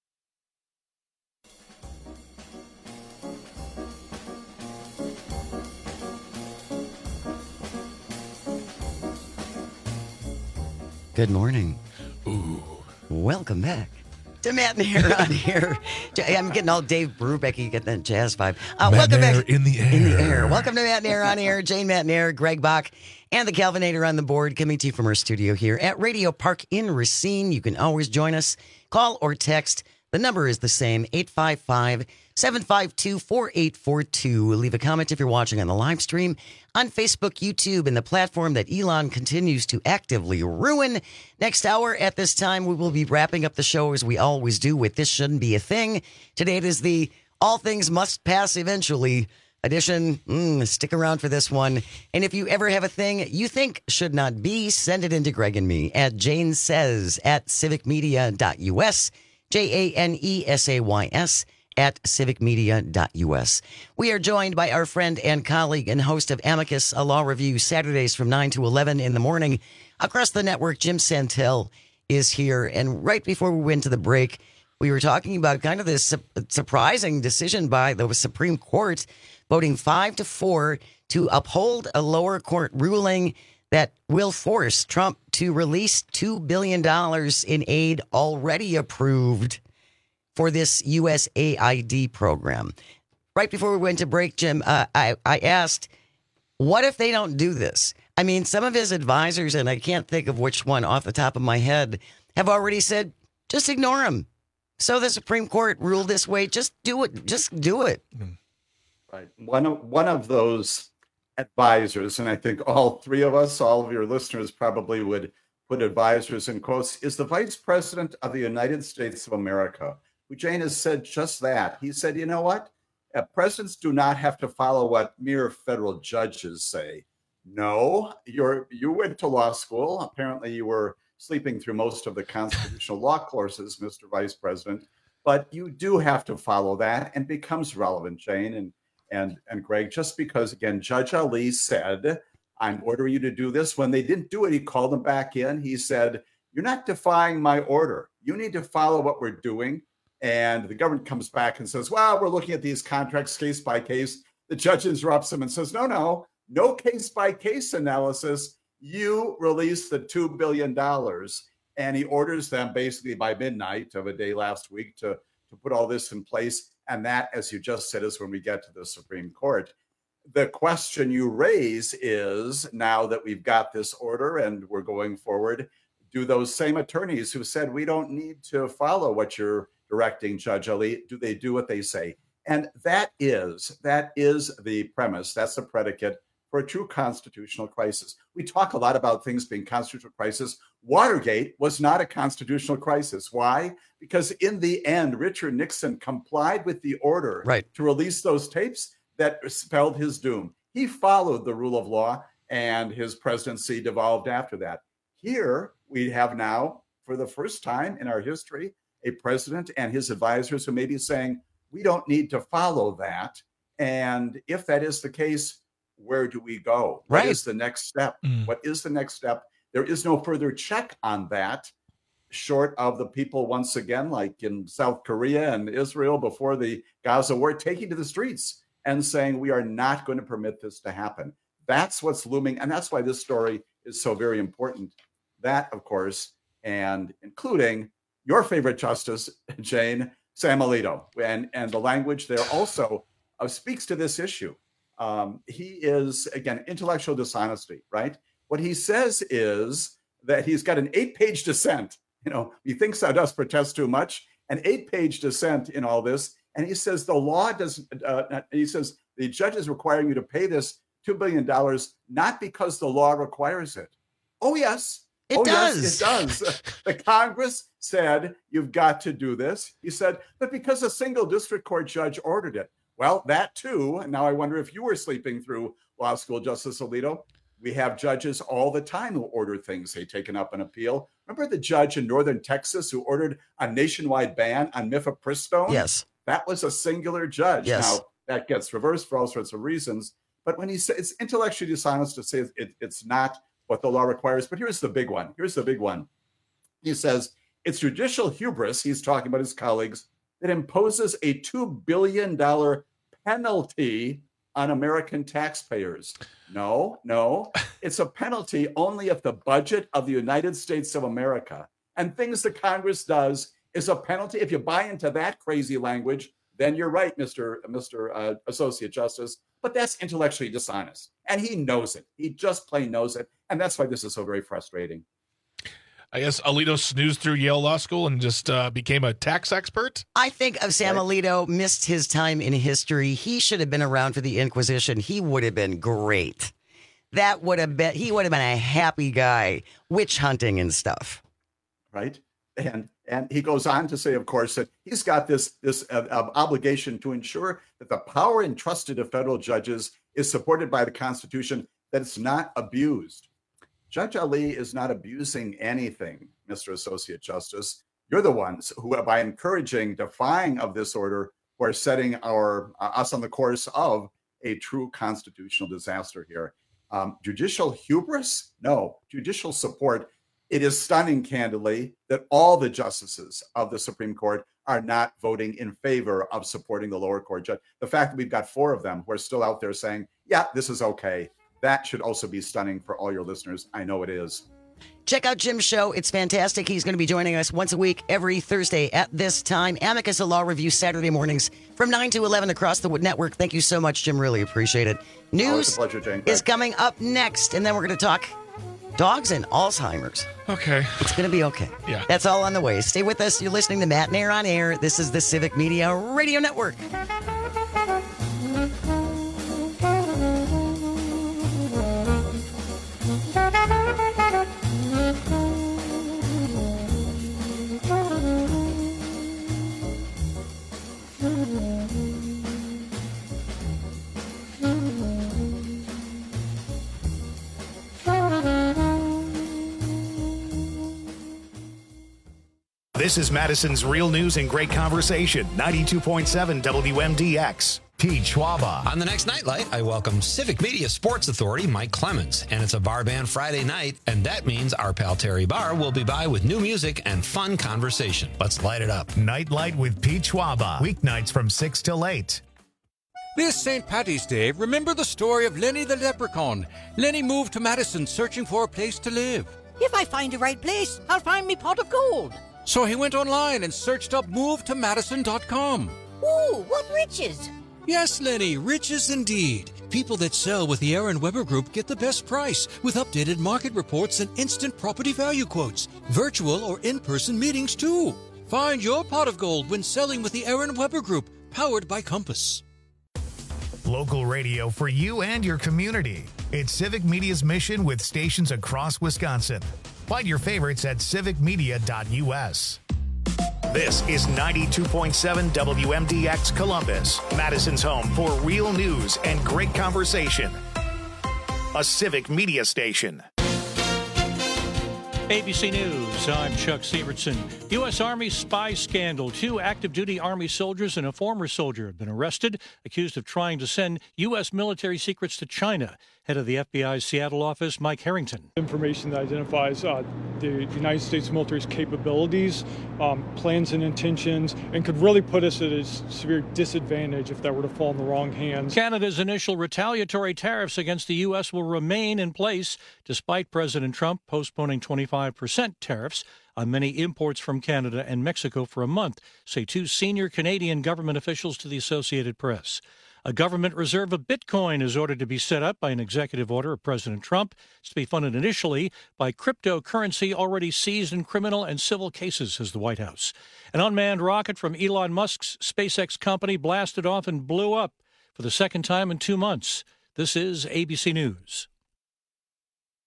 Good morning. Ooh. Welcome back to Matt and Aaron on here. I'm getting all Dave Brubeck, you get that jazz vibe. Welcome back. In the air. In the air. Welcome to Matt and Aaron on air. Jane, Matt and Aaron, Greg Bach, and the Calvinator on the board, coming to you from our studio here at Radio Park in Racine. You can always join us. Call or text. The number is the same, 855-752-4842. Leave a comment if you're watching on the live stream on Facebook, YouTube, and the platform that Elon continues to actively ruin. Next hour at this time, we will be wrapping up the show as we always do with This Shouldn't Be a Thing. Today it is the All Things Must Pass Eventually edition. Stick around for this one. And if you ever have a thing you think should not be, send it into Greg and me at janesays@civicmedia.us. JANESAYS at civicmedia.us. We are joined by our friend and colleague and host of Amicus, a law review, Saturdays from 9 to 11 in the morning. Across the network, Jim Santel is here. And right before we went to the break, we were talking about kind of this surprising decision by the Supreme Court, voting 5-4 to uphold a lower court ruling that will force Trump to release $2 billion in aid already approved for this USAID program. Right before we went to break, Jim, I asked, what if they don't do this? I mean, some of his advisors, and I can't think of which one off the top of my head, have already said, just ignore him. So the Supreme Court ruled this way. Just do it. Just do it. Right. One of those advisors, and I think all three of us, all of your listeners probably would put advisors in quotes, is the Vice President of the United States of America, who, Jane, has said just that. He said, you know what? Presidents do not have to follow what mere federal judges say. No, you went to law school. Apparently you were sleeping through most of the constitutional law courses, Mr. Vice President, but you do have to follow that, and becomes relevant, Jane and Greg, just because, again, Judge Ali said, I'm ordering you to do this. When they didn't do it, he called them back in. He said, you're not defying my order. You need to follow what we're doing. And the government comes back and says, well, we're looking at these contracts case by case. The judge interrupts him and says, no case by case analysis. You release the $2 billion. And he orders them basically by midnight of a day last week to put all this in place. And that, as you just said, is when we get to the Supreme Court. the question you raise is, now that we've got this order and we're going forward, do those same attorneys who said we don't need to follow what you're directing, Judge Ali, do they do what they say? And that is the premise. That's the predicate for a true constitutional crisis. We talk a lot about things being constitutional crisis. Watergate was not a constitutional crisis. Why? Because in the end, Richard Nixon complied with the order to release those tapes that spelled his doom. He followed the rule of law, and his presidency devolved after that. Here we have now, for the first time in our history, a president and his advisors who may be saying, we don't need to follow that. And if that is the case, where do we go? What is the next step? What is the next step? There is no further check on that, short of the people, once again, like in South Korea and Israel before the Gaza war, taking to the streets and saying, we are not going to permit this to happen. That's what's looming. And that's why this story is so very important. That, of course, and including your favorite justice, Jane, Sam Alito. And the language there also speaks to this issue. He is, again, intellectual dishonesty, right? What he says is that he's got an 8-page dissent. He thinks thou dost protest too much, an 8-page dissent in all this. And he says the law doesn't, he says the judge is requiring you to pay this $2 billion, not because the law requires it. Oh, yes. It does. Yes, it does. The Congress said, you've got to do this. He said, but because a single district court judge ordered it. Well, that too. And now I wonder if you were sleeping through law school, Justice Alito. We have judges all the time who order things they taken up an appeal. Remember the judge in northern Texas who ordered a nationwide ban on mifepristone? Yes. That was a singular judge. Yes. Now, that gets reversed for all sorts of reasons. But when he says it's intellectually dishonest to say it's not what the law requires. But here's the big one. He says it's judicial hubris, he's talking about his colleagues, that imposes a $2 billion penalty on American taxpayers. No, it's a penalty only if the budget of the United States of America and things that Congress does is a penalty. If you buy into that crazy language, then you're right, Mr. Associate Justice. But that's intellectually dishonest. And he knows it. He just plain knows it. And that's why this is so very frustrating. I guess Alito snoozed through Yale Law School and just became a tax expert. I think if Sam Alito missed his time in history, he should have been around for the Inquisition. He would have been great. He would have been a happy guy, witch hunting and stuff. Right. And he goes on to say, of course, that he's got this obligation to ensure that the power entrusted to federal judges is supported by the Constitution, that it's not abused. Judge Ali is not abusing anything, Mr. Associate Justice. You're the ones who, by encouraging defying of this order, who are setting us on the course of a true constitutional disaster here. Judicial hubris? No. Judicial support. It is stunning, candidly, that all the justices of the Supreme Court are not voting in favor of supporting the lower court judge. The fact that we've got 4 of them who are still out there saying, yeah, this is okay. That should also be stunning for all your listeners. I know it is. Check out Jim's show. It's fantastic. He's going to be joining us once a week, every Thursday at this time. Amicus, a law review, Saturday mornings from 9 to 11 across the network. Thank you so much, Jim. Really appreciate it. News pleasure, Jane. is coming up next, and then we're going to talk dogs and Alzheimer's. Okay. It's going to be okay. Yeah. That's all on the way. Stay with us. You're listening to Matt and Air on Air. This is the Civic Media Radio Network. This is Madison's Real News and Great Conversation, 92.7 WMDX. Pete Schwaba. On the next Nightlight, I welcome Civic Media Sports Authority Mike Clemens. And it's a bar band Friday night, and that means our pal Terry Barr will be by with new music and fun conversation. Let's light it up. Nightlight with Pete Schwaba. Weeknights from 6 till 8. This St. Paddy's Day, remember the story of Lenny the Leprechaun. Lenny moved to Madison searching for a place to live. If I find the right place, I'll find me pot of gold. So he went online and searched up movetomadison.com. Ooh, what riches! Yes, Lenny, riches indeed. People that sell with the Aaron Weber Group get the best price with updated market reports and instant property value quotes. Virtual or in-person meetings, too. Find your pot of gold when selling with the Aaron Weber Group, powered by Compass. Local radio for you and your community. It's Civic Media's mission with stations across Wisconsin. Find your favorites at civicmedia.us. This is 92.7 WMDX Columbus, Madison's home for real news and great conversation. A Civic Media station. ABC News, I'm Chuck Severson. U.S. Army spy scandal. 2 active-duty Army soldiers and a former soldier have been arrested, accused of trying to send U.S. military secrets to China. Head of the FBI's Seattle office, Mike Harrington. Information that identifies the United States military's capabilities, plans and intentions, and could really put us at a severe disadvantage if that were to fall in the wrong hands. Canada's initial retaliatory tariffs against the U.S. will remain in place, despite President Trump postponing 25% tariffs on many imports from Canada and Mexico for a month, say 2 senior Canadian government officials to the Associated Press. A government reserve of Bitcoin is ordered to be set up by an executive order of President Trump. It's to be funded initially by cryptocurrency already seized in criminal and civil cases, says the White House. An unmanned rocket from Elon Musk's SpaceX company blasted off and blew up for the second time in 2 months. This is ABC News.